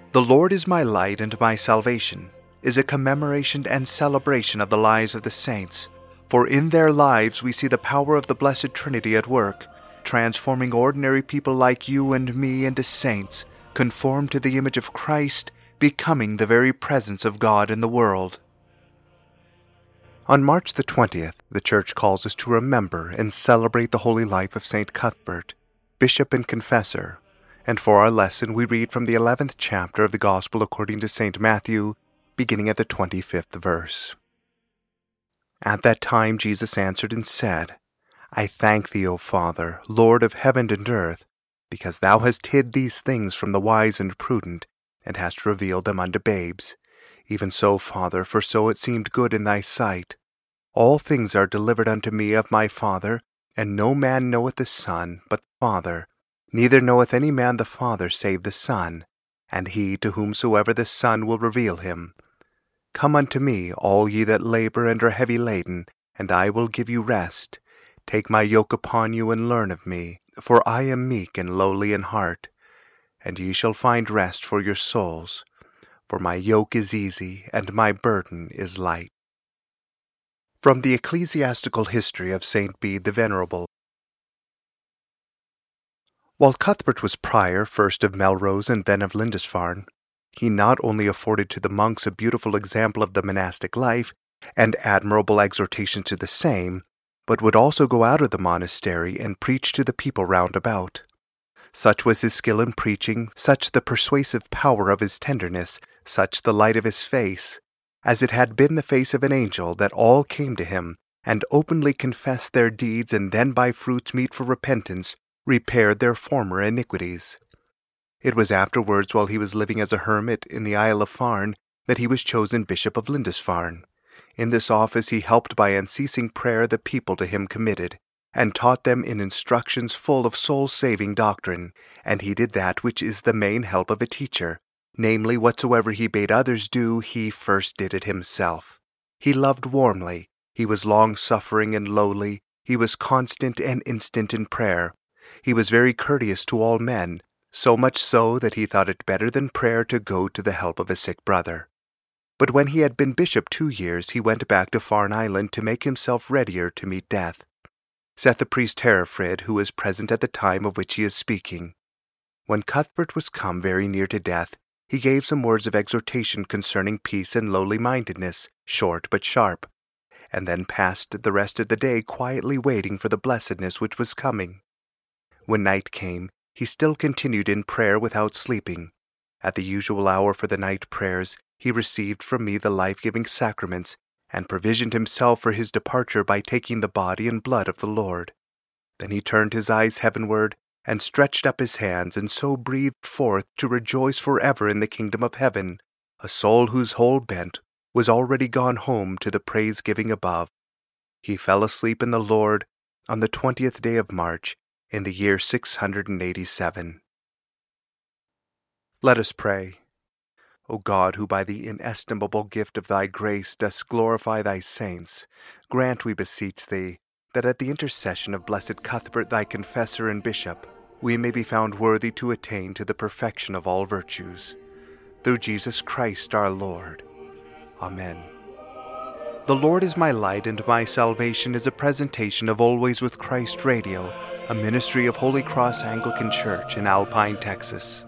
The Lord is my light and my salvation is a commemoration and celebration of the lives of the saints, for in their lives we see the power of the Blessed Trinity at work, transforming ordinary people like you and me into saints, conformed to the image of Christ, becoming the very presence of God in the world. On March the 20th, the Church calls us to remember and celebrate the holy life of St. Cuthbert, Bishop and Confessor, and for our lesson we read from the 11th chapter of the Gospel according to St. Matthew, beginning at the 25th verse. At that time Jesus answered and said, I thank thee, O Father, Lord of heaven and earth, because thou hast hid these things from the wise and prudent, and hast revealed them unto babes. Even so, Father, for so it seemed good in thy sight. All things are delivered unto me of my Father, and no man knoweth the Son but the Father, neither knoweth any man the Father save the Son, and he to whomsoever the Son will reveal him. Come unto me, all ye that labor and are heavy laden, and I will give you rest. Take my yoke upon you and learn of me, for I am meek and lowly in heart, and ye shall find rest for your souls. For my yoke is easy, and my burden is light. From the Ecclesiastical History of St. Bede the Venerable. While Cuthbert was prior first of Melrose and then of Lindisfarne, he not only afforded to the monks a beautiful example of the monastic life and admirable exhortation to the same, but would also go out of the monastery and preach to the people round about. Such was his skill in preaching, such the persuasive power of his tenderness, such the light of his face, as it had been the face of an angel, that all came to him, and openly confessed their deeds, and then by fruits meet for repentance repaired their former iniquities. It was afterwards, while he was living as a hermit in the Isle of Farne, that he was chosen Bishop of Lindisfarne. In this office he helped by unceasing prayer the people to him committed, and taught them in instructions full of soul-saving doctrine, and he did that which is the main help of a teacher, namely, whatsoever he bade others do, he first did it himself. He loved warmly, he was long-suffering and lowly, he was constant and instant in prayer. He was very courteous to all men, so much so that he thought it better than prayer to go to the help of a sick brother. But when he had been bishop 2 years, he went back to Farne Island to make himself readier to meet death. Saith the priest Herefrid, who was present at the time of which he is speaking. When Cuthbert was come very near to death, he gave some words of exhortation concerning peace and lowly-mindedness, short but sharp, and then passed the rest of the day quietly waiting for the blessedness which was coming. When night came, he still continued in prayer without sleeping. At the usual hour for the night prayers, he received from me the life-giving sacraments, and provisioned himself for his departure by taking the body and blood of the Lord. Then he turned his eyes heavenward, and stretched up his hands, and so breathed forth to rejoice forever in the kingdom of heaven, a soul whose whole bent was already gone home to the praise-giving above. He fell asleep in the Lord on the 20th day of March, in the year 687. Let us pray. O God, who by the inestimable gift of thy grace dost glorify thy saints, grant, we beseech thee, that at the intercession of blessed Cuthbert thy confessor and bishop, we may be found worthy to attain to the perfection of all virtues. Through Jesus Christ our Lord. Amen. The Lord is my light and my salvation is a presentation of Always with Christ Radio, a ministry of Holy Cross Anglican Church in Alpine, Texas.